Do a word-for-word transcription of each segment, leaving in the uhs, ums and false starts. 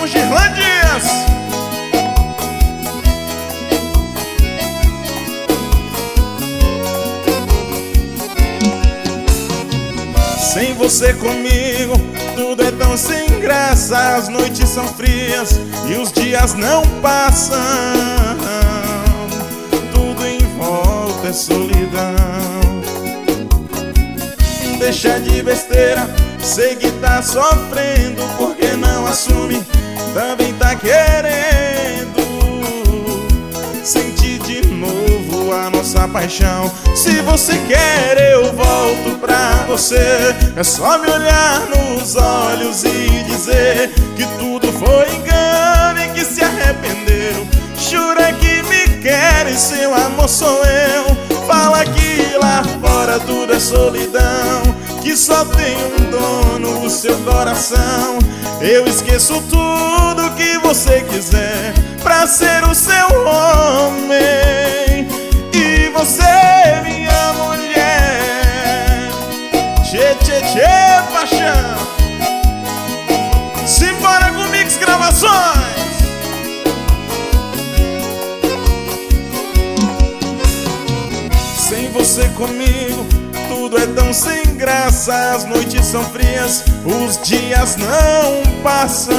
com Girlan Dias. Sem você comigo, tudo é tão sem graça. As noites são frias e os dias não passam. Tudo em volta é solidão. Deixa de besteira, sei que tá sofrendo, porque não assume, também tá querendo sentir de novo a nossa paixão. Se você quer eu volto pra você, é só me olhar nos olhos e dizer que tudo foi engano e que se arrependeu. Jura que me quer e seu amor sou eu. Fala que lá fora tudo é solidão, que só tem um dono, o seu coração. Eu esqueço tudo que você quiser pra ser o seu homem. E você, minha mulher, tchê, tchê, tchê, paixão. Simbora com Mix Gravações. Sem você comigo, tudo é tão sem graça. As noites são frias, os dias não passam.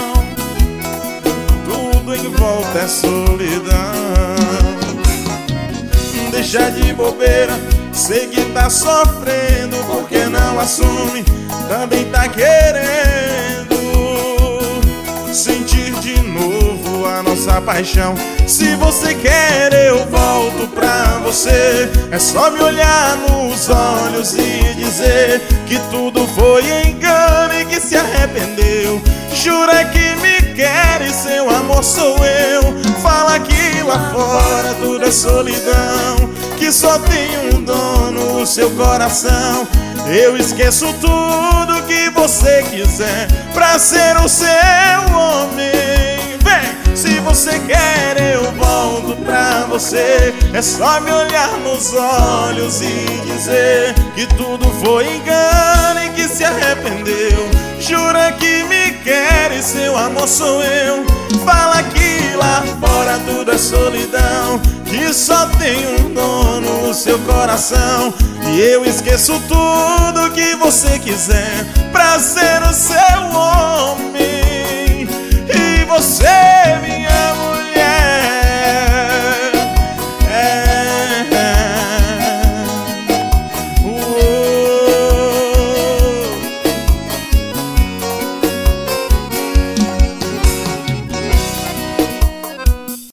Tudo em volta é solidão. Deixa de bobeira, sei que tá sofrendo, porque não assume, também tá querendo sentir de novo a nossa paixão. Se você quer eu volto pra você, é só me olhar nos olhos e dizer que tudo foi engano e que se arrependeu. Jura que me quer e seu amor sou eu. Fala que lá fora tudo é solidão, que só tem um dono, o seu coração. Eu esqueço tudo que você quiser pra ser o seu homem. Vem! Se você quer eu volto pra você, é só me olhar nos olhos e dizer que tudo foi engano e que se arrependeu. Jura que me quer e seu amor sou eu. Fala que lá fora tudo é solidão, que só tem um dono, o seu coração. E eu esqueço tudo que você quiser pra ser o seu homem. E você, minha mulher,